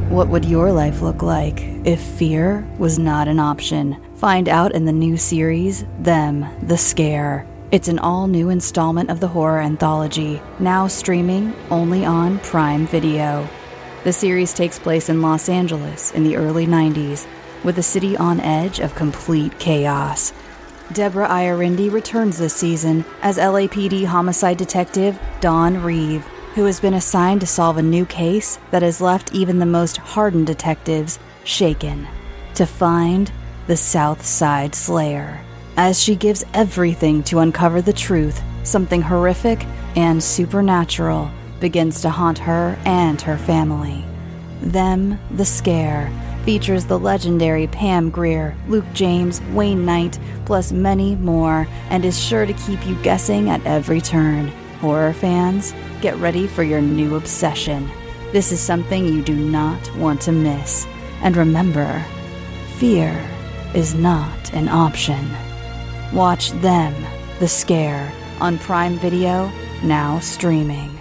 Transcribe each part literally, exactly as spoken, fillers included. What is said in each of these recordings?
What would your life look like if fear was not an option? Find out in the new series, Them, the Scare. It's an all-new installment of the horror anthology, now streaming only on Prime Video. The series takes place in Los Angeles in the early nineties, with the city on edge of complete chaos. Deborah Iorindi returns this season as L A P D homicide detective Dawn Reeve, who has been assigned to solve a new case that has left even the most hardened detectives shaken, to find the South Side Slayer. As she gives everything to uncover the truth, something horrific and supernatural begins to haunt her and her family. Them, the Scare, features the legendary Pam Grier, Luke James, Wayne Knight, plus many more, and is sure to keep you guessing at every turn. Horror fans, get ready for your new obsession. This is something you do not want to miss. And remember, fear is not an option. Watch Them, the Scare, on Prime Video, now streaming.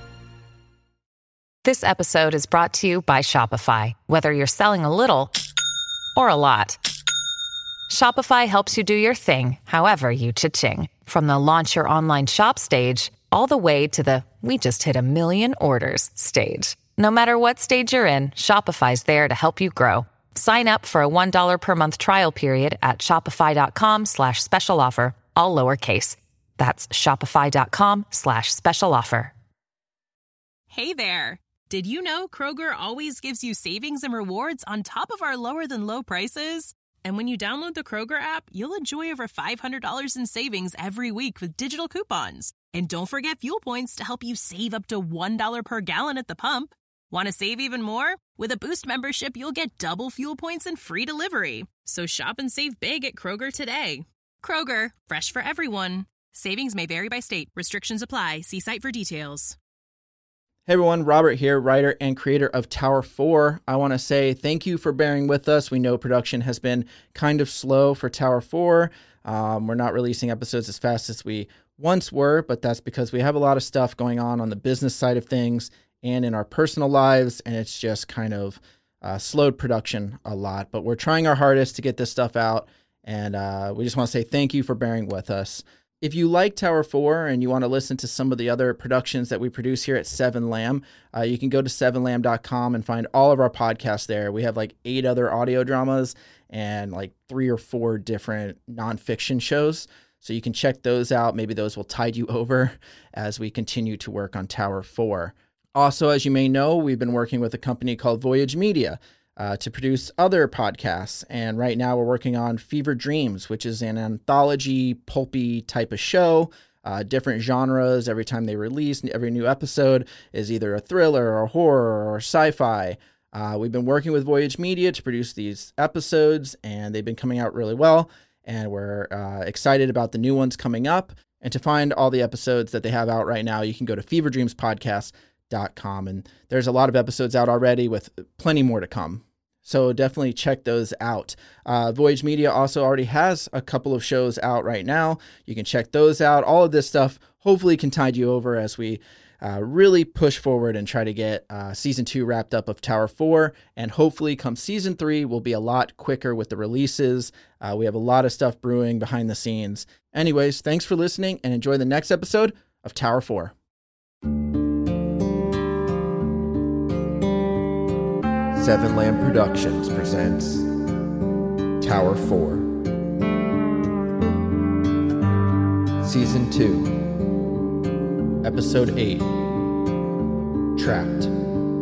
This episode is brought to you by Shopify. Whether you're selling a little or a lot, Shopify helps you do your thing, however you cha-ching. From the launch your online shop stage, all the way to the we just hit a million orders stage. No matter what stage you're in, Shopify's there to help you grow. Sign up for a one dollar per month trial period at shopify.com slash special offer, all lowercase. That's shopify.com slash special offer. Hey there. Did you know Kroger always gives you savings and rewards on top of our lower than low prices? And when you download the Kroger app, you'll enjoy over five hundred dollars in savings every week with digital coupons. And don't forget fuel points to help you save up to one dollar per gallon at the pump. Want to save even more? With a Boost membership, you'll get double fuel points and free delivery. So shop and save big at Kroger today. Kroger, fresh for everyone. Savings may vary by state. Restrictions apply. See site for details. Hey everyone, Robert here, writer and creator of Tower four. I want to say thank you for bearing with us. We know production has been kind of slow for Tower four. Um, we're not releasing episodes as fast as we once were, but that's because we have a lot of stuff going on on the business side of things and in our personal lives, and it's just kind of uh, slowed production a lot. But we're trying our hardest to get this stuff out, and uh, we just want to say thank you for bearing with us. If you like Tower four and you want to listen to some of the other productions that we produce here at Seven Lamb, uh, you can go to seven lamb dot com and find all of our podcasts there. We have like eight other audio dramas and like three or four different nonfiction shows. So you can check those out. Maybe those will tide you over as we continue to work on Tower four. Also, as you may know, we've been working with a company called Voyage Media Uh, to produce other podcasts. And right now we're working on Fever Dreams, which is an anthology, pulpy type of show, uh, different genres. Every time they release, every new episode is either a thriller or horror or sci-fi. Uh, we've been working with Voyage Media to produce these episodes, and they've been coming out really well. And we're uh, excited about the new ones coming up. And to find all the episodes that they have out right now, you can go to fever dreams podcast dot com, and there's a lot of episodes out already with plenty more to come. So definitely check those out. Uh, Voyage Media also already has a couple of shows out right now. You can check those out. All of this stuff hopefully can tide you over as we uh, really push forward and try to get uh, season two wrapped up of Tower four. And hopefully come season three, we'll be a lot quicker with the releases. Uh, we have a lot of stuff brewing behind the scenes. Anyways, thanks for listening and enjoy the next episode of Tower four. Seven Lamb Productions presents Tower four, Season two, Episode eight, Trapped.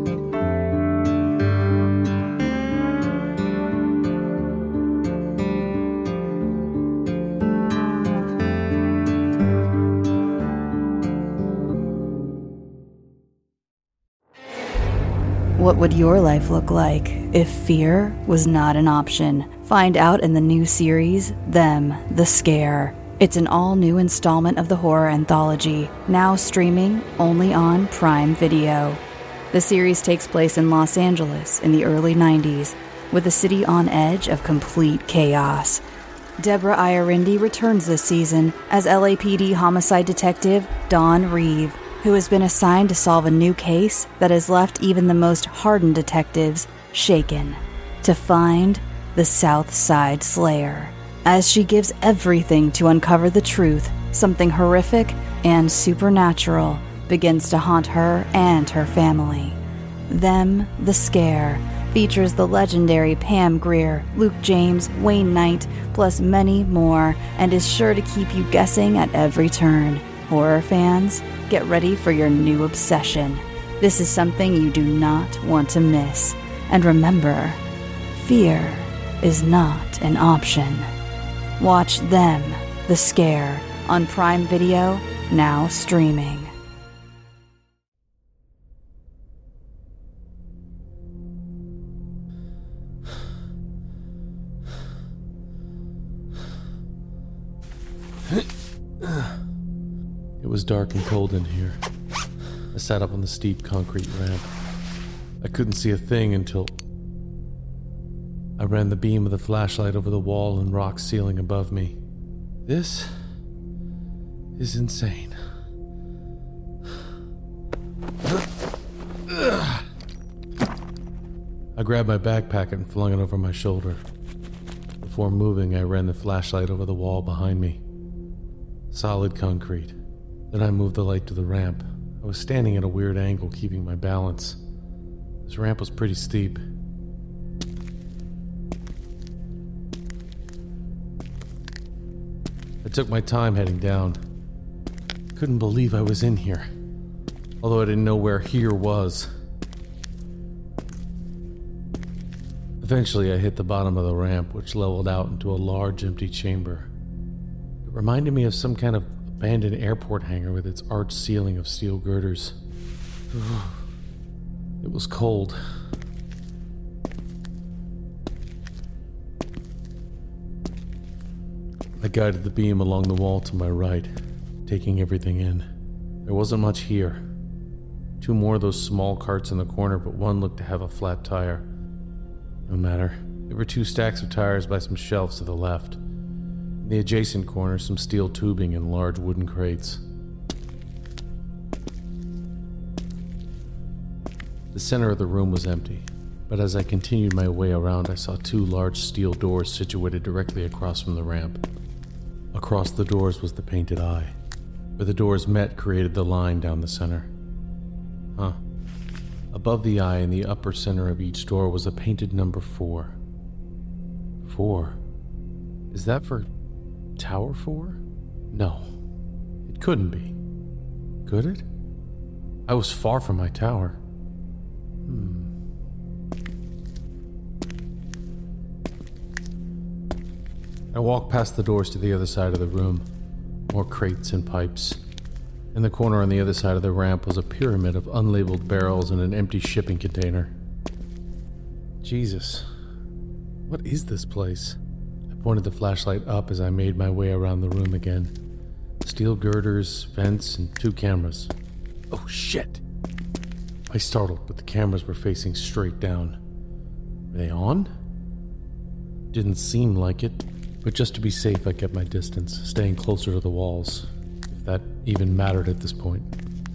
What would your life look like if fear was not an option? Find out in the new series, Them, the Scare. It's an all-new installment of the horror anthology, now streaming only on Prime Video. The series takes place in Los Angeles in the early nineties, with the city on edge of complete chaos. Deborah Iorindi returns this season as L A P D homicide detective Dawn Reeve, who has been assigned to solve a new case that has left even the most hardened detectives Shaken, to find the South Side Slayer. As she gives everything to uncover the truth, something horrific and supernatural begins to haunt her and her family. Them, the Scare, features the legendary Pam Grier, Luke James, Wayne Knight, plus many more, and is sure to keep you guessing at every turn. Horror fans, get ready for your new obsession. This is something you do not want to miss. And remember, fear is not an option. Watch Them, the Scare, on Prime Video, now streaming. It was dark and cold in here. I sat up on the steep concrete ramp. I couldn't see a thing until I ran the beam of the flashlight over the wall and rock ceiling above me. This is insane. I grabbed my backpack and flung it over my shoulder. Before moving, I ran the flashlight over the wall behind me. Solid concrete. Then I moved the light to the ramp. I was standing at a weird angle, keeping my balance. This ramp was pretty steep. I took my time heading down. Couldn't believe I was in here, although I didn't know where here was. Eventually, I hit the bottom of the ramp, which leveled out into a large empty chamber. It reminded me of some kind of abandoned airport hangar with its arched ceiling of steel girders. It was cold. I guided the beam along the wall to my right, taking everything in. There wasn't much here. Two more of those small carts in the corner, but one looked to have a flat tire. No matter. There were two stacks of tires by some shelves to the left. In the adjacent corner, some steel tubing and large wooden crates. The center of the room was empty, but as I continued my way around, I saw two large steel doors situated directly across from the ramp. Across the doors was the painted eye. Where the doors met created the line down the center. Huh. Above the eye in the upper center of each door was a painted number four. Four? Is that for Tower four? No. It couldn't be. Could it? I was far from my tower. Hmm. I walked past the doors to the other side of the room. More crates and pipes. In the corner on the other side of the ramp was a pyramid of unlabeled barrels and an empty shipping container. Jesus. What is this place? I pointed the flashlight up as I made my way around the room again. Steel girders, vents, and two cameras. Oh shit! I startled, but the cameras were facing straight down. Were they on? Didn't seem like it, but just to be safe I kept my distance, staying closer to the walls, if that even mattered at this point.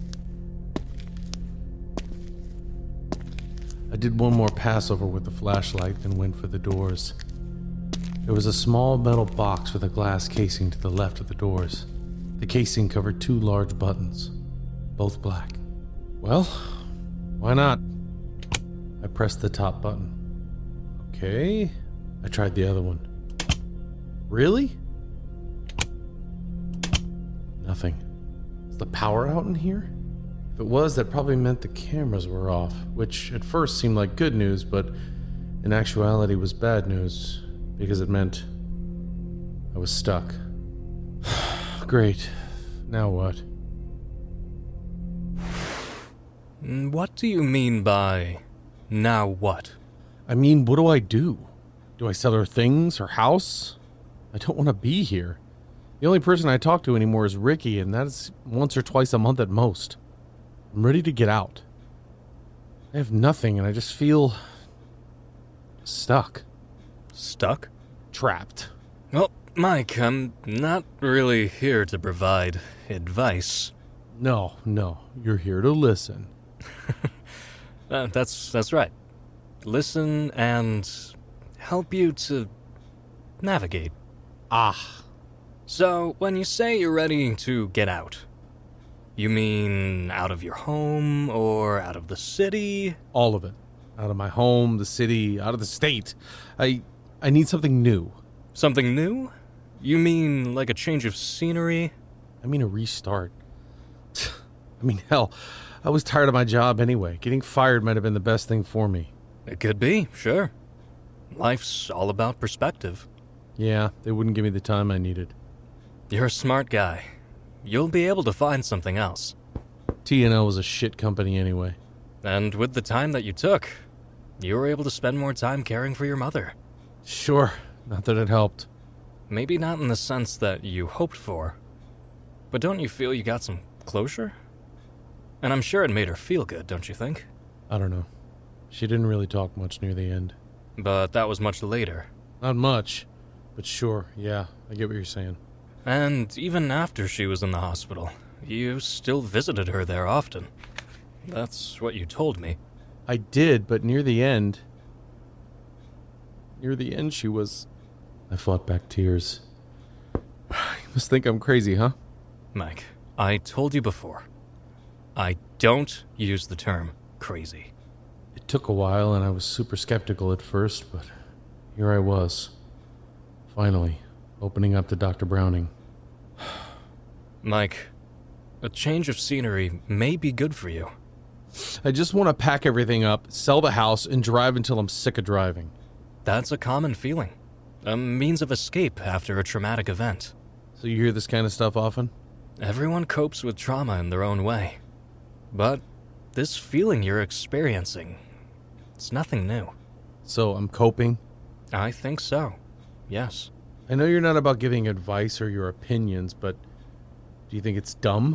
I did one more pass over with the flashlight, then went for the doors. There was a small metal box with a glass casing to the left of the doors. The casing covered two large buttons, both black. Well, why not? I pressed the top button. Okay. I tried the other one. Really? Nothing. Is the power out in here? If it was, that probably meant the cameras were off, which at first seemed like good news, but in actuality was bad news, because it meant I was stuck. Great. Now what? What do you mean by, now what? I mean, what do I do? Do I sell her things, her house? I don't want to be here. The only person I talk to anymore is Ricky, and that's once or twice a month at most. I'm ready to get out. I have nothing, and I just feel stuck. Stuck? Trapped. Well, Mike, I'm not really here to provide advice. No, no, you're here to listen. uh, that's that's right. listen and help you to navigate. Ah. So, when you say you're ready to get out, you mean out of your home or out of the city? All of it. Out of my home, the city, out of the state. I I need something new. Something new? You mean like a change of scenery? I mean a restart. I mean, hell, I was tired of my job anyway. Getting fired might have been the best thing for me. It could be, sure. Life's all about perspective. Yeah, they wouldn't give me the time I needed. You're a smart guy. You'll be able to find something else. T and L was a shit company anyway. And with the time that you took, you were able to spend more time caring for your mother. Sure, not that it helped. Maybe not in the sense that you hoped for. But don't you feel you got some closure? And I'm sure it made her feel good, don't you think? I don't know. She didn't really talk much near the end. But that was much later. Not much, but sure, yeah, I get what you're saying. And even after she was in the hospital, you still visited her there often. That's what you told me. I did, but near the end... Near the end, she was... I fought back tears. You must think I'm crazy, huh? Mike, I told you before. I don't use the term crazy. It took a while, and I was super skeptical at first, but here I was. Finally, opening up to Doctor Browning. Mike, a change of scenery may be good for you. I just want to pack everything up, sell the house, and drive until I'm sick of driving. That's a common feeling. A means of escape after a traumatic event. So you hear this kind of stuff often? Everyone copes with trauma in their own way. But this feeling you're experiencing, it's nothing new. So I'm coping? I think so, yes. I know you're not about giving advice or your opinions, but do you think it's dumb?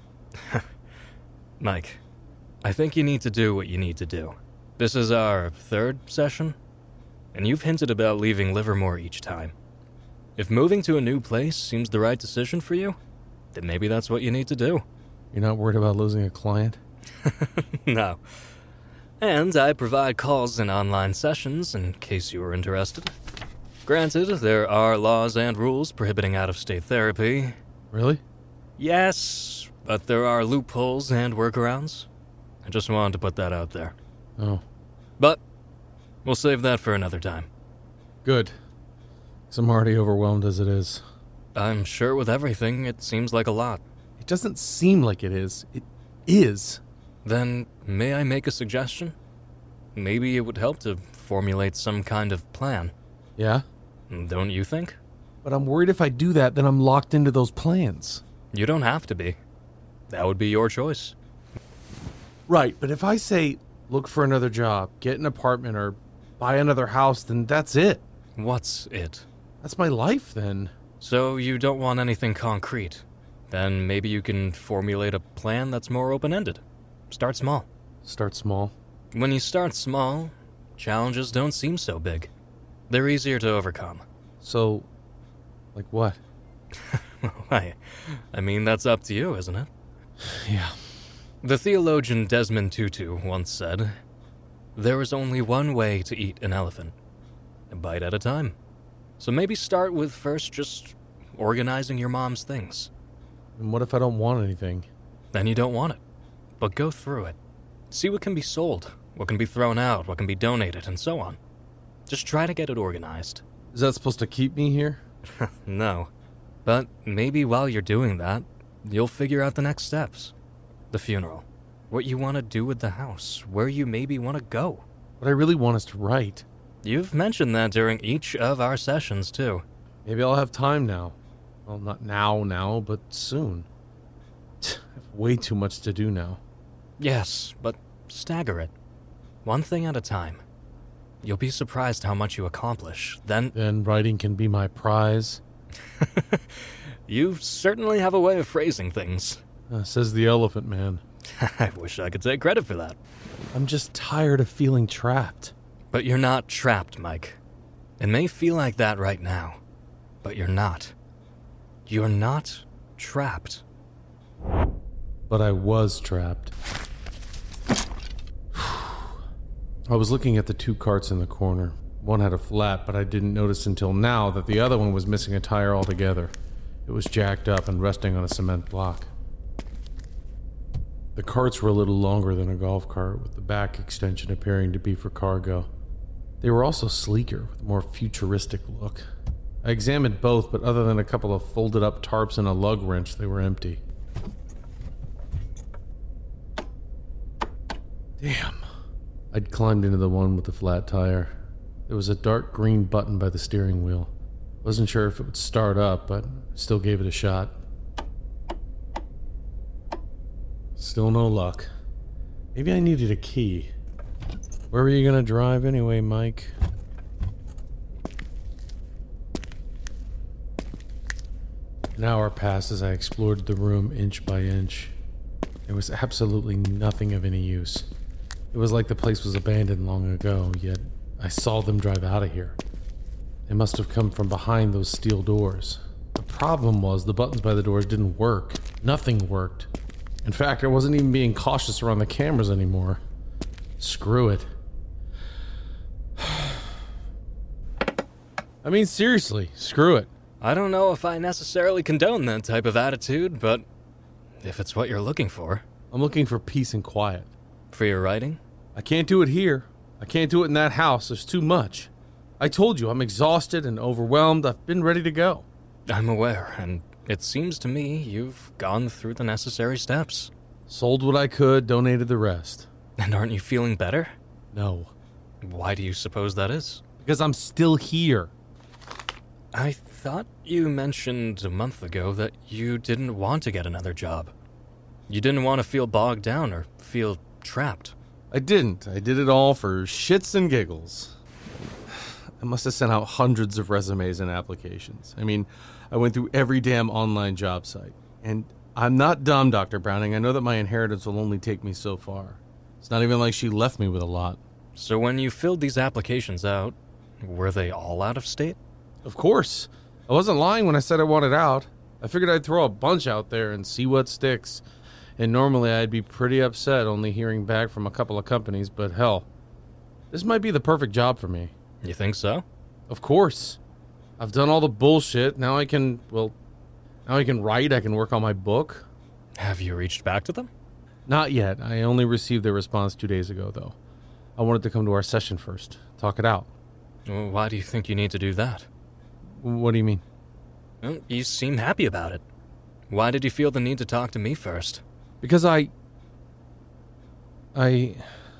Mike, I think you need to do what you need to do. This is our third session, and you've hinted about leaving Livermore each time. If moving to a new place seems the right decision for you, then maybe that's what you need to do. You're not worried about losing a client? No. And I provide calls and online sessions in case you are interested. Granted, there are laws and rules prohibiting out-of-state therapy. Really? Yes, but there are loopholes and workarounds. I just wanted to put that out there. Oh. But we'll save that for another time. Good. 'Cause I'm already overwhelmed as it is. I'm sure with everything, it seems like a lot. It doesn't seem like it is. It is. Then, may I make a suggestion? Maybe it would help to formulate some kind of plan. Yeah? Don't you think? But I'm worried if I do that, then I'm locked into those plans. You don't have to be. That would be your choice. Right, but if I say, look for another job, get an apartment, or buy another house, then that's it. What's it? That's my life, then. So you don't want anything concrete. Then maybe you can formulate a plan that's more open-ended. Start small. Start small. When you start small, challenges don't seem so big. They're easier to overcome. So, like what? I, I mean, that's up to you, isn't it? Yeah. The theologian Desmond Tutu once said, "There is only one way to eat an elephant, a bite at a time." So maybe start with first just organizing your mom's things. And what if I don't want anything? Then you don't want it. But go through it. See what can be sold, what can be thrown out, what can be donated, and so on. Just try to get it organized. Is that supposed to keep me here? No. But maybe while you're doing that, you'll figure out the next steps. The funeral. What you want to do with the house. Where you maybe want to go. What I really want is to write. You've mentioned that during each of our sessions, too. Maybe I'll have time now. Well, not now, now, but soon. I have way too much to do now. Yes, but stagger it. One thing at a time. You'll be surprised how much you accomplish. Then... Then writing can be my prize. You certainly have a way of phrasing things. Uh, says the Elephant Man. I wish I could take credit for that. I'm just tired of feeling trapped. But you're not trapped, Mike. It may feel like that right now, but you're not. You're not trapped. But I was trapped. I was looking at the two carts in the corner. One had a flat, but I didn't notice until now that the other one was missing a tire altogether. It was jacked up and resting on a cement block. The carts were a little longer than a golf cart, with the back extension appearing to be for cargo. They were also sleeker, with a more futuristic look. I examined both, but other than a couple of folded up tarps and a lug wrench, they were empty. Damn. I'd climbed into the one with the flat tire. There was a dark green button by the steering wheel. Wasn't sure if it would start up, but still gave it a shot. Still no luck. Maybe I needed a key. Where were you gonna drive anyway, Mike? An hour passed as I explored the room inch by inch. There was absolutely nothing of any use. It was like the place was abandoned long ago, yet I saw them drive out of here. They must have come from behind those steel doors. The problem was the buttons by the doors didn't work. Nothing worked. In fact, I wasn't even being cautious around the cameras anymore. Screw it. I mean, seriously, screw it. I don't know if I necessarily condone that type of attitude, but if it's what you're looking for. I'm looking for peace and quiet. For your writing? I can't do it here. I can't do it in that house. There's too much. I told you, I'm exhausted and overwhelmed. I've been ready to go. I'm aware, and it seems to me you've gone through the necessary steps. Sold what I could, donated the rest. And aren't you feeling better? No. Why do you suppose that is? Because I'm still here. I thought you mentioned a month ago that you didn't want to get another job. You didn't want to feel bogged down or feel trapped. I didn't. I did it all for shits and giggles. I must have sent out hundreds of resumes and applications. I mean, I went through every damn online job site. And I'm not dumb, Doctor Browning. I know that my inheritance will only take me so far. It's not even like she left me with a lot. So when you filled these applications out, were they all out of state? Of course. I wasn't lying when I said I wanted out. I figured I'd throw a bunch out there and see what sticks. And normally I'd be pretty upset only hearing back from a couple of companies, but hell, this might be the perfect job for me. You think so? Of course. I've done all the bullshit. Now I can, well, now I can write. I can work on my book. Have you reached back to them? Not yet. I only received their response two days ago, though. I wanted to come to our session first. Talk it out. Well, why do you think you need to do that? What do you mean? Well, you seem happy about it. Why did you feel the need to talk to me first? Because I... I...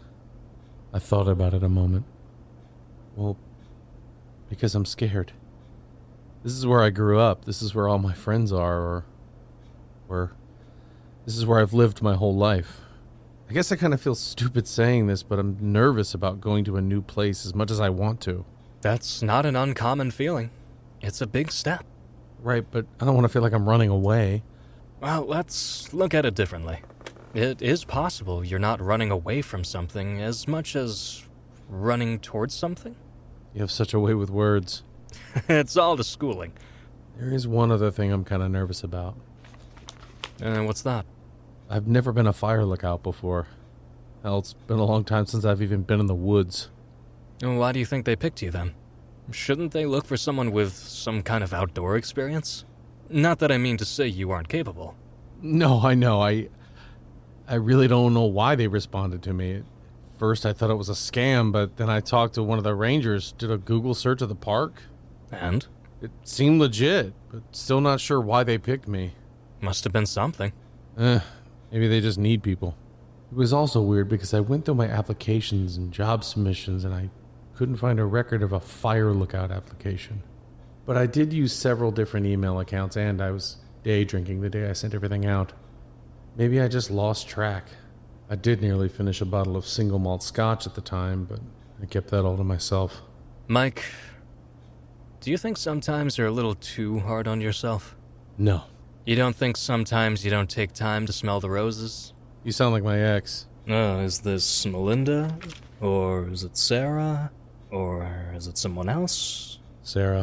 I thought about it a moment. Well, because I'm scared. This is where I grew up. This is where all my friends are, or... Where... This is where I've lived my whole life. I guess I kind of feel stupid saying this, but I'm nervous about going to a new place as much as I want to. That's not an uncommon feeling. It's a big step. Right, but I don't want to feel like I'm running away. Well, let's look at it differently. It is possible you're not running away from something as much as running towards something. You have such a way with words. It's all the schooling. There is one other thing I'm kind of nervous about. And uh, what's that? I've never been a fire lookout before. Hell, it's been a long time since I've even been in the woods. And why do you think they picked you then? Shouldn't they look for someone with some kind of outdoor experience? Not that I mean to say you aren't capable. No, I know. I I really don't know why they responded to me. At first I thought it was a scam, but then I talked to one of the rangers, did a Google search of the park. And? It seemed legit, but still not sure why they picked me. Must have been something. Eh, maybe they just need people. It was also weird because I went through my applications and job submissions and I couldn't find a record of a fire lookout application. But I did use several different email accounts and I was day drinking the day I sent everything out. Maybe I just lost track. I did nearly finish a bottle of single malt scotch at the time, but I kept that all to myself. Mike, do you think sometimes you're a little too hard on yourself? No. You don't think sometimes you don't take time to smell the roses? You sound like my ex. Uh, is this Melinda? Or is it Sarah? Or is it someone else? Sarah.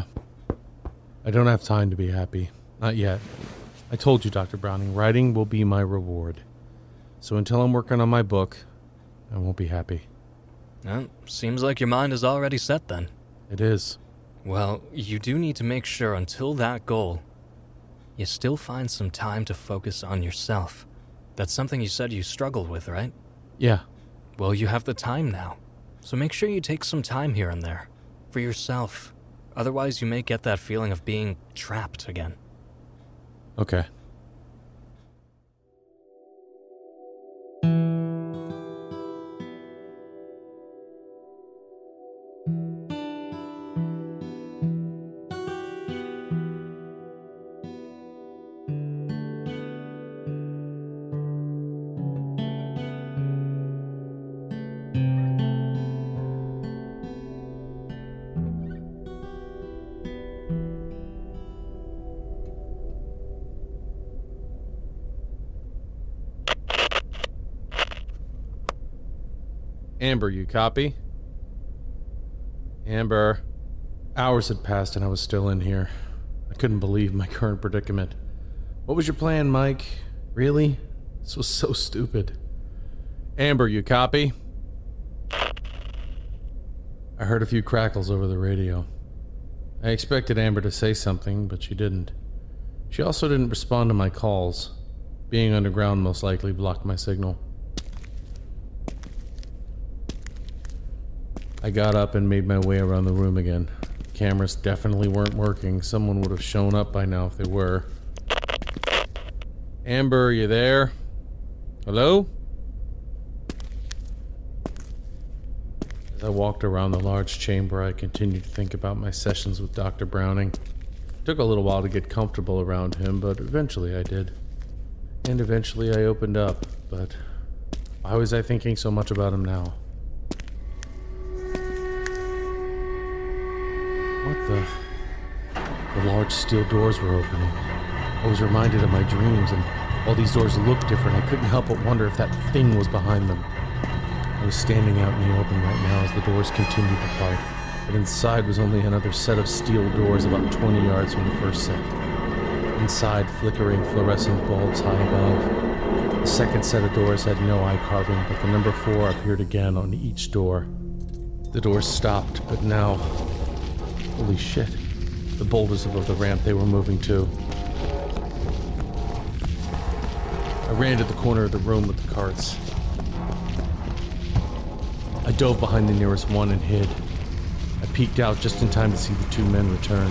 I don't have time to be happy. Not yet. I told you, Doctor Browning, writing will be my reward. So until I'm working on my book, I won't be happy. Well, seems like your mind is already set then. It is. Well, you do need to make sure until that goal, you still find some time to focus on yourself. That's something you said you struggled with, right? Yeah. Well, you have the time now. So make sure you take some time here and there. For yourself. Otherwise, you may get that feeling of being trapped again. Okay. Amber, you copy? Amber. Hours had passed and I was still in here. I couldn't believe my current predicament. What was your plan, Mike? Really? This was so stupid. Amber, you copy? I heard a few crackles over the radio. I expected Amber to say something, but she didn't. She also didn't respond to my calls. Being underground most likely blocked my signal. I got up and made my way around the room again. Cameras definitely weren't working. Someone would have shown up by now if they were. Amber, are you there? Hello? As I walked around the large chamber, I continued to think about my sessions with Doctor Browning. It took a little while to get comfortable around him, but eventually I did. And eventually I opened up, but why was I thinking so much about him now? What the... The large steel doors were opening. I was reminded of my dreams, and while these doors looked different, I couldn't help but wonder if that thing was behind them. I was standing out in the open right now as the doors continued to part, but inside was only another set of steel doors about twenty yards from the first set. Inside, flickering fluorescent bulbs high above. The second set of doors had no eye carving, but the number four appeared again on each door. The doors stopped, but now... Holy shit. The boulders above the ramp, they were moving too. I ran to the corner of the room with the carts. I dove behind the nearest one and hid. I peeked out just in time to see the two men return.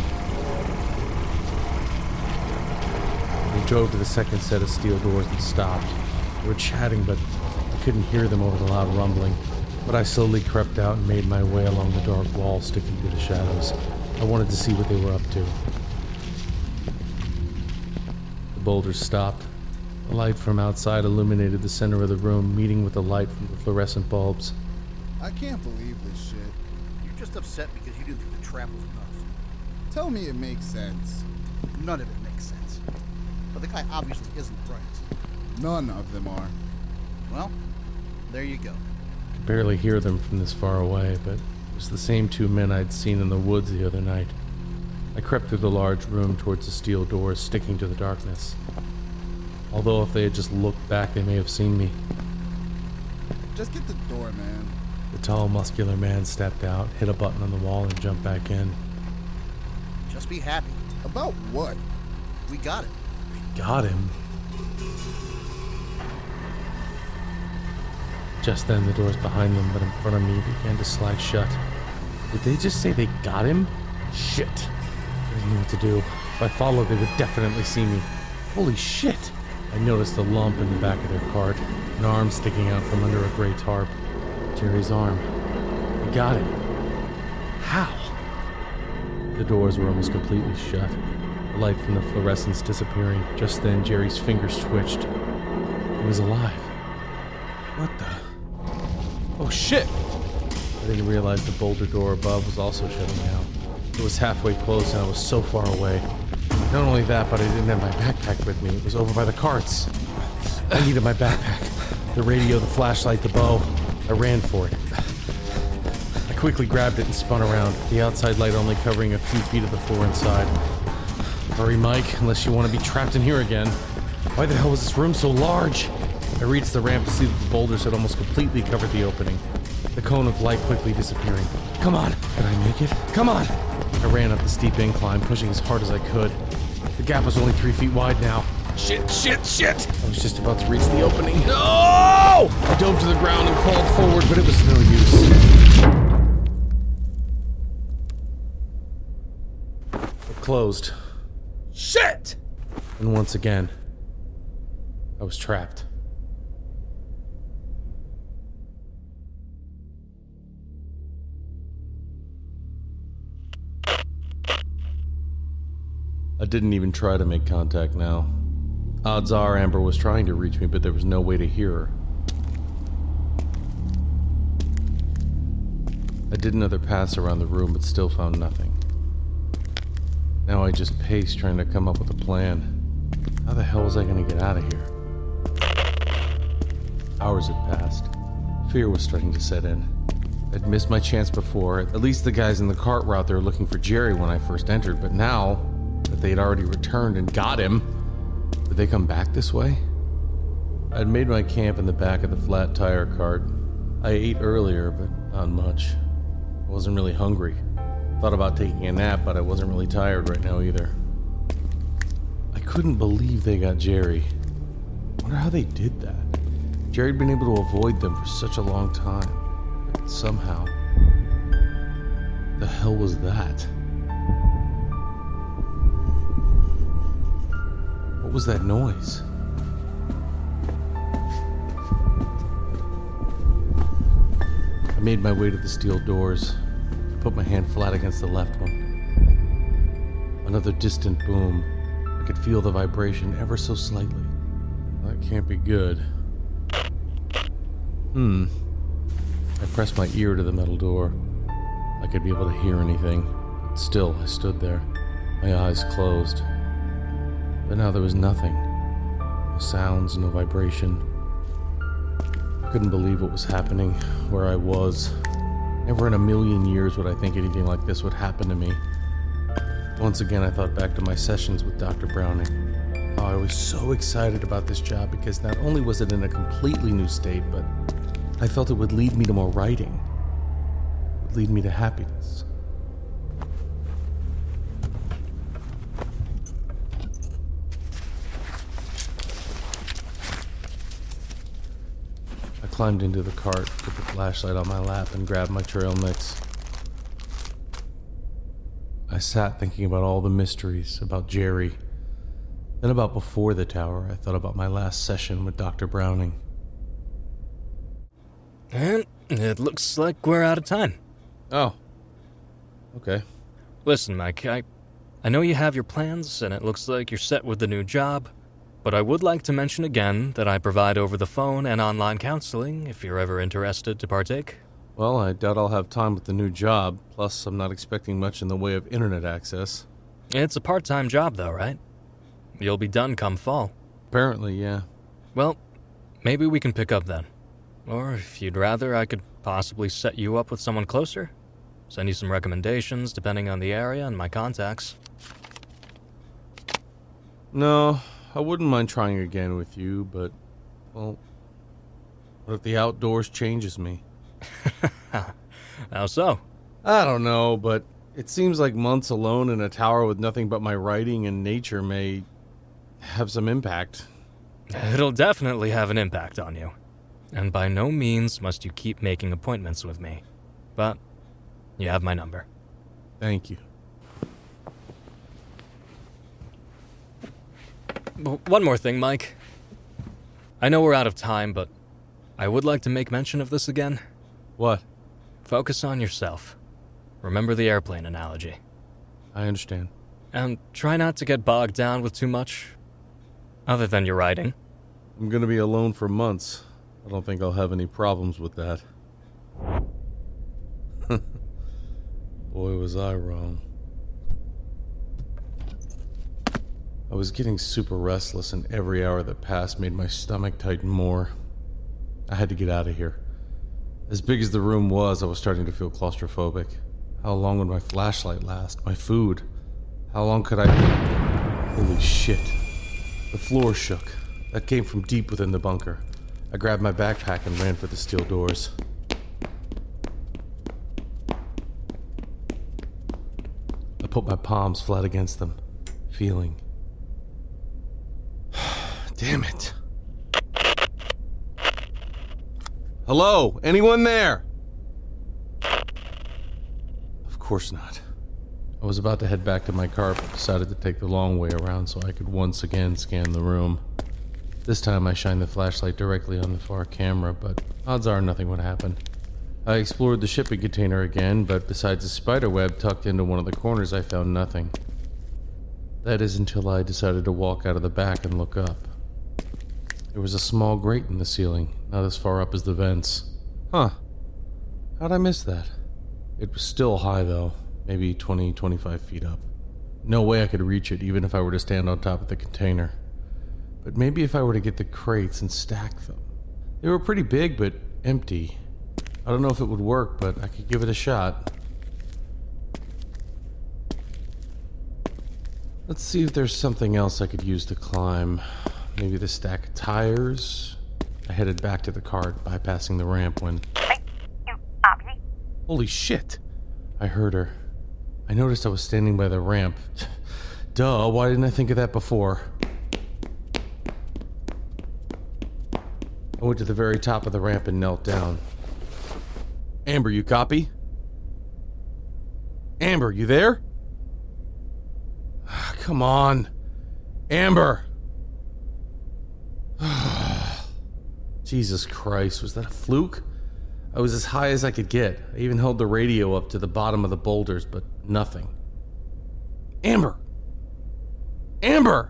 They drove to the second set of steel doors and stopped. They were chatting, but I couldn't hear them over the loud rumbling. But I slowly crept out and made my way along the dark wall, sticking to the shadows. I wanted to see what they were up to. The boulders stopped. The light from outside illuminated the center of the room, meeting with the light from the fluorescent bulbs. I can't believe this shit. You're just upset because you didn't think the trap was enough. Tell me it makes sense. None of it makes sense. But the guy obviously isn't right. None of them are. Well, there you go. I could barely hear them from this far away, but it was the same two men I'd seen in the woods the other night. I crept through the large room towards the steel doors, sticking to the darkness. Although if they had just looked back, they may have seen me. Just get the door, man. The tall, muscular man stepped out, hit a button on the wall, and jumped back in. Just be happy. About what? We got it. We got him. Just then, the doors behind them, but in front of me, began to slide shut. Did they just say they got him? Shit. I didn't know what to do. If I followed, they would definitely see me. Holy shit! I noticed a lump in the back of their cart, an arm sticking out from under a gray tarp. Jerry's arm. They got him. How? The doors were almost completely shut, the light from the fluorescence disappearing. Just then, Jerry's fingers twitched. He was alive. What the... Oh shit! I didn't realize the boulder door above was also shutting down. It was halfway closed and I was so far away. Not only that, but I didn't have my backpack with me. It was over by the carts. I needed my backpack. The radio, the flashlight, the bow. I ran for it. I quickly grabbed it and spun around, the outside light only covering a few feet of the floor inside. Hurry, Mike, unless you want to be trapped in here again. Why the hell was this room so large? I reached the ramp to see that the boulders had almost completely covered the opening. the cone of light quickly disappearing. Come on! Could I make it? Come on! I ran up the steep incline, pushing as hard as I could. The gap was only three feet wide now. Shit, shit, shit! I was just about to reach the opening. No! I dove to the ground and crawled forward, but it was no use. It closed. Shit! And once again, I was trapped. I didn't even try to make contact now. Odds are Amber was trying to reach me, but there was no way to hear her. I did another pass around the room, but still found nothing. Now I just paced, trying to come up with a plan. How the hell was I going to get out of here? Hours had passed. Fear was starting to set in. I'd missed my chance before. At least the guys in the cart were out there looking for Jerry when I first entered, but now that they had already returned and got him, would they come back this way? I'd made my camp in the back of the flat tire cart. I ate earlier, but not much. I wasn't really hungry. Thought about taking a nap, but I wasn't really tired right now either. I couldn't believe they got Jerry. Wonder how they did that. Jerry'd been able to avoid them for such a long time. But somehow... the hell was that? What was that noise? I made my way to the steel doors. I put my hand flat against the left one. Another distant boom. I could feel the vibration ever so slightly. That can't be good. Hmm. I pressed my ear to the metal door. I could be able to hear anything. But still, I stood there, my eyes closed. But now there was nothing. No sounds, no vibration. I couldn't believe what was happening, where I was. Never in a million years would I think anything like this would happen to me. Once again, I thought back to my sessions with Doctor Browning. How I was so excited about this job because not only was it in a completely new state, but I felt it would lead me to more writing. It would lead me to happiness. I climbed into the cart, put the flashlight on my lap, and grabbed my trail mix. I sat thinking about all the mysteries, about Jerry. Then about before the tower, I thought about my last session with Doctor Browning. And it looks like we're out of time. Oh. Okay. Listen, Mike, I, I know you have your plans, and it looks like you're set with the new job, but I would like to mention again that I provide over-the-phone and online counseling if you're ever interested to partake. Well, I doubt I'll have time with the new job, plus I'm not expecting much in the way of internet access. It's a part-time job, though, right? You'll be done come fall. Apparently, yeah. Well, maybe we can pick up then. Or if you'd rather, I could possibly set you up with someone closer. Send you some recommendations depending on the area and my contacts. No, I wouldn't mind trying again with you, but, well, what if the outdoors changes me? How so? I don't know, but it seems like months alone in a tower with nothing but my writing and nature may have some impact. It'll definitely have an impact on you. And by no means must you keep making appointments with me. But you have my number. Thank you. One more thing, Mike. I know we're out of time, but I would like to make mention of this again. What? Focus on yourself. Remember the airplane analogy. I understand. And try not to get bogged down with too much, other than your writing. I'm gonna be alone for months. I don't think I'll have any problems with that. Boy, was I wrong. I was getting super restless, and every hour that passed made my stomach tighten more. I had to get out of here. As big as the room was, I was starting to feel claustrophobic. How long would my flashlight last? My food? How long could I... Holy shit. The floor shook. That came from deep within the bunker. I grabbed my backpack and ran for the steel doors. put my palms flat against them, feeling. Damn it. Hello? Anyone there? Of course not. I was about to head back to my car, but decided to take the long way around so I could once again scan the room. This time I shined the flashlight directly on the far camera, but odds are nothing would happen. I explored the shipping container again, but besides a spider web tucked into one of the corners, I found nothing. That is until I decided to walk out of the back and look up. There was a small grate in the ceiling, not as far up as the vents. Huh. How'd I miss that? It was still high though, maybe twenty, twenty-five feet up. No way I could reach it even if I were to stand on top of the container. But maybe if I were to get the crates and stack them. They were pretty big, but empty. I don't know if it would work, but I could give it a shot. Let's see if there's something else I could use to climb. Maybe the stack of tires? I headed back to the cart, bypassing the ramp when... Holy shit! I heard her. I noticed I was standing by the ramp. Duh, why didn't I think of that before? I went to the very top of the ramp and knelt down. Amber, you copy? Amber, you there? Come on. Amber! Jesus Christ, was that a fluke? I was as high as I could get. I even held the radio up to the bottom of the boulders, but nothing. Amber! Amber!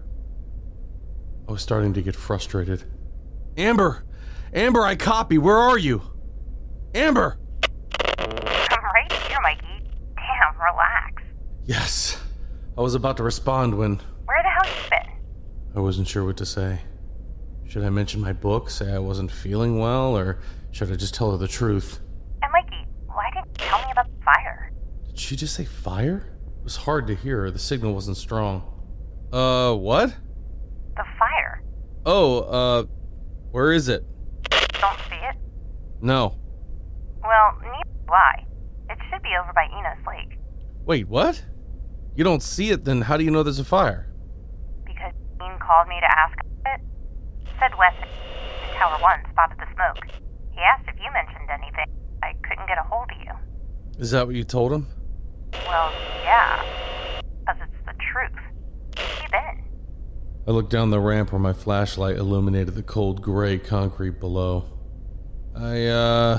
I was starting to get frustrated. Amber! Amber, I copy. Where are you? Amber! I'm right here, Mikey. Damn, relax. Yes. I was about to respond when... Where the hell you been? I wasn't sure what to say. Should I mention my book, say I wasn't feeling well, or should I just tell her the truth? And Mikey, why didn't you tell me about the fire? Did she just say fire? It was hard to hear. The signal wasn't strong. Uh, what? The fire. Oh, uh, where is it? Don't see it? No. Well, neither do I. It should be over by Enos Lake. Wait, what? You don't see it, then how do you know there's a fire? Because Dean called me to ask about it. Said Wes in Tower one spotted the smoke. He asked if you mentioned anything. I couldn't get a hold of you. Is that what you told him? Well, yeah. Because it's the truth. Where have you been? I looked down the ramp where my flashlight illuminated the cold gray concrete below. I, uh...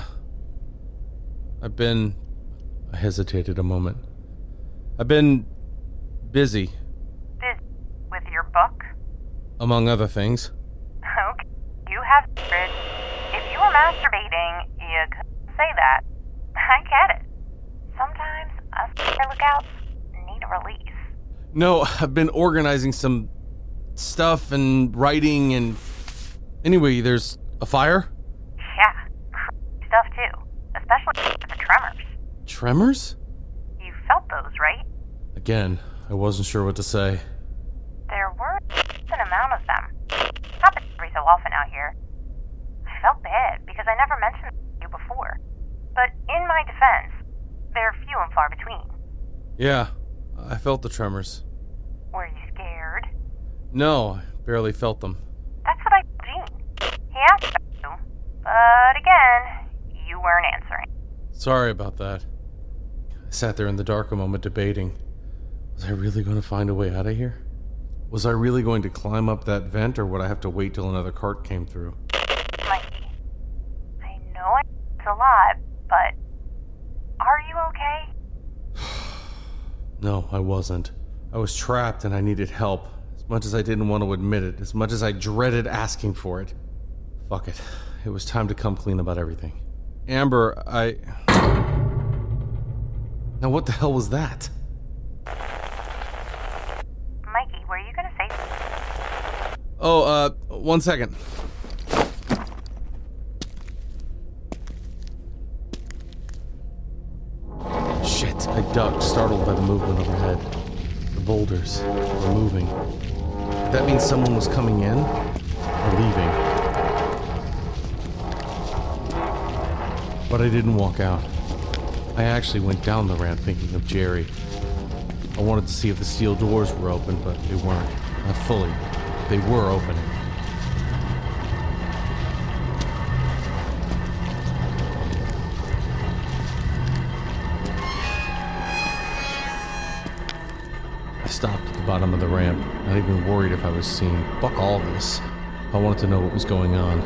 I've been... I hesitated a moment. I've been... busy. Busy? With your book? Among other things. Okay. You have secrets. If you were masturbating, you could say that. I get it. Sometimes us fire lookouts need a release. No, I've been organizing some stuff and writing and... Anyway, there's a fire? Yeah, crazy stuff too. Especially with the tremors. Tremors? You felt those, right? Again, I wasn't sure what to say. There were a decent amount of them. Happens every so often out here. I felt bad because I never mentioned it to you before. But in my defense, they're few and far between. Yeah, I felt the tremors. Were you scared? No, I barely felt them. That's what I told Gene. He asked about you, but again, you weren't answering. Sorry about that. I sat there in the dark a moment debating. Was I really going to find a way out of here? Was I really going to climb up that vent, or would I have to wait till another cart came through? Mikey, I know it's a lot, but are you okay? No, I wasn't. I was trapped and I needed help. As much as I didn't want to admit it, as much as I dreaded asking for it. Fuck it. It was time to come clean about everything. Amber, I... Now what the hell was that? Mikey, were you gonna say something? Oh, uh, one second. Shit, I ducked, startled by the movement overhead. The boulders were moving. That means someone was coming in or leaving. But I didn't walk out. I actually went down the ramp thinking of Jerry. I wanted to see if the steel doors were open, but they weren't. Not fully. They were opening. I stopped at the bottom of the ramp, not even worried if I was seen. Fuck all this. I wanted to know what was going on.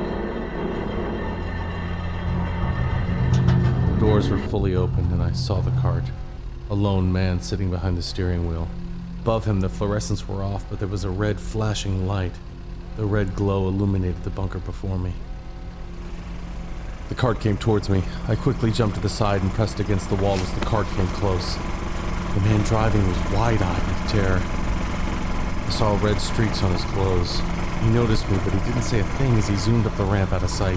The doors were fully open and I saw the cart. A lone man sitting behind the steering wheel. Above him the fluorescents were off, but there was a red flashing light. The red glow illuminated the bunker before me. The cart came towards me. I quickly jumped to the side and pressed against the wall as the cart came close. The man driving was wide-eyed with terror. I saw red streaks on his clothes. He noticed me, but he didn't say a thing as he zoomed up the ramp out of sight.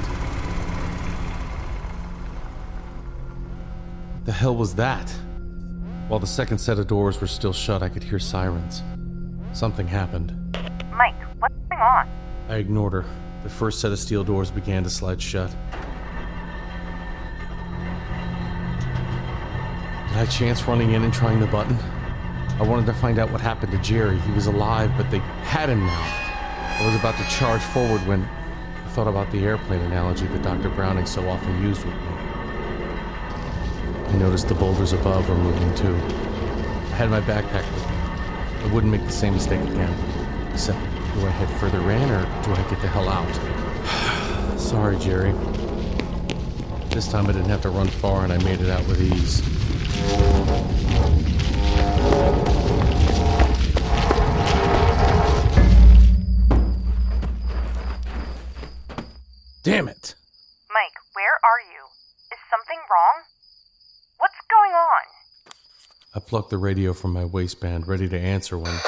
What the hell was that? While the second set of doors were still shut, I could hear sirens. Something happened. Mike, what's going on? I ignored her. The first set of steel doors began to slide shut. Did I chance running in and trying the button? I wanted to find out what happened to Jerry. He was alive, but they had him now. I was about to charge forward when I thought about the airplane analogy that Doctor Browning so often used with me. I noticed the boulders above were moving too. I had my backpack with me. I wouldn't make the same mistake again. Except, do I head further in or do I get the hell out? Sorry, Jerry. This time I didn't have to run far and I made it out with ease. Damn it! Mike, where are you? Is something wrong? What's going on? I plucked the radio from my waistband, ready to answer when...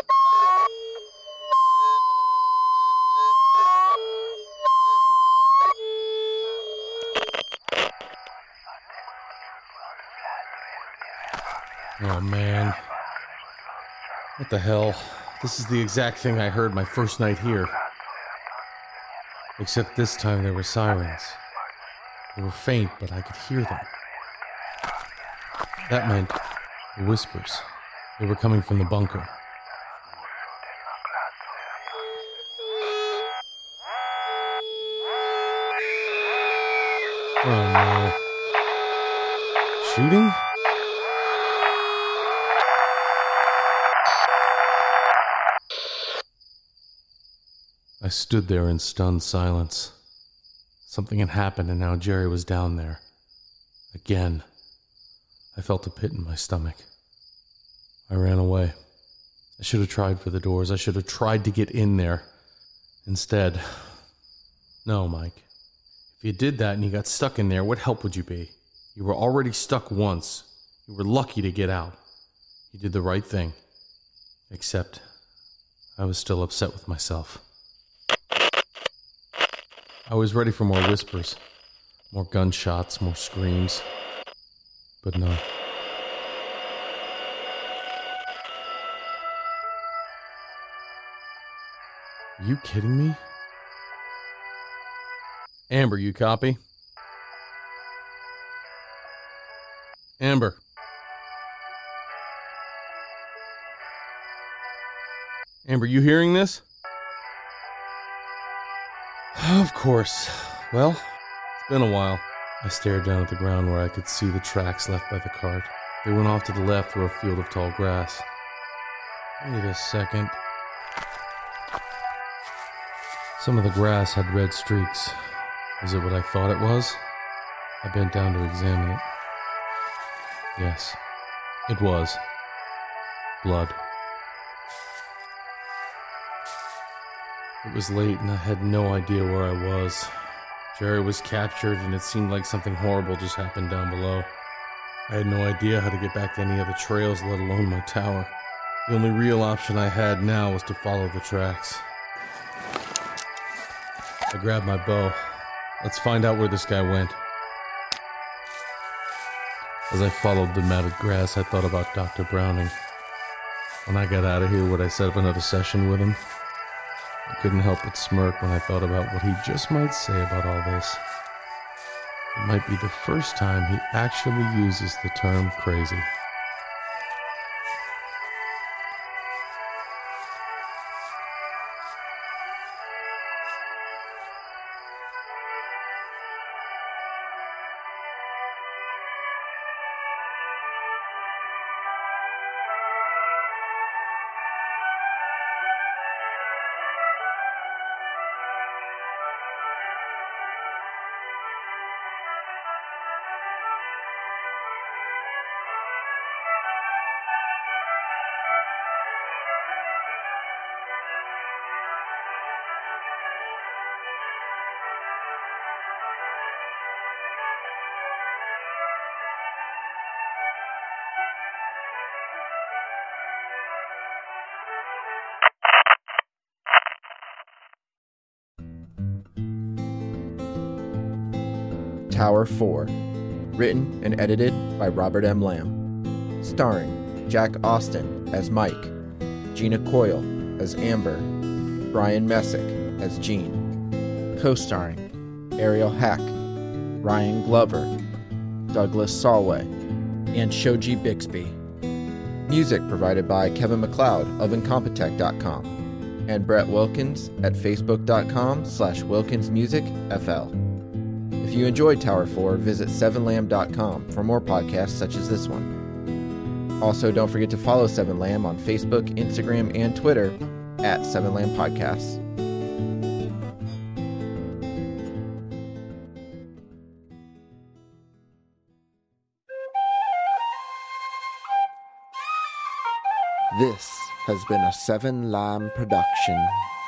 Oh man. What the hell? This is the exact thing I heard my first night here. Except this time there were sirens. They were faint, but I could hear them. That meant the whispers. They were coming from the bunker. Oh no. Shooting? I stood there in stunned silence. Something had happened and now Jerry was down there. Again. I felt a pit in my stomach. I ran away. I should have tried for the doors. I should have tried to get in there. Instead, no, Mike. If you did that and you got stuck in there, what help would you be? You were already stuck once. You were lucky to get out. You did the right thing. Except, I was still upset with myself. I was ready for more whispers, more gunshots, more screams. But no. Are you kidding me? Amber, you copy? Amber. Amber, you hearing this? Of course. Well, it's been a while. I stared down at the ground where I could see the tracks left by the cart. They went off to the left through a field of tall grass. Wait a second. Some of the grass had red streaks. Was it what I thought it was? I bent down to examine it. Yes, it was. Blood. It was late and I had no idea where I was. Jerry was captured and it seemed like something horrible just happened down below. I had no idea how to get back to any other trails, let alone my tower. The only real option I had now was to follow the tracks. I grabbed my bow. Let's find out where this guy went. As I followed the matted grass, I thought about Doctor Browning. When I got out of here, would I set up another session with him? I couldn't help but smirk when I thought about what he just might say about all this. It might be the first time he actually uses the term crazy. Tower four. Written and edited by Robert M. Lamb. Starring Jack Austin as Mike, Gina Coyle as Amber, Brian Messick as Gene. Co-starring Ariel Hack, Ryan Glover, Douglas Salway, and Shoji Bixby. Music provided by Kevin MacLeod of Incompetech dot com and Brett Wilkins at Facebook.com slash WilkinsMusicFL. If you enjoyed Tower four, visit seven lamb dot com for more podcasts such as this one. Also, don't forget to follow seven lamb on Facebook, Instagram, and Twitter at seven lamb Podcasts. This has been a seven lamb production.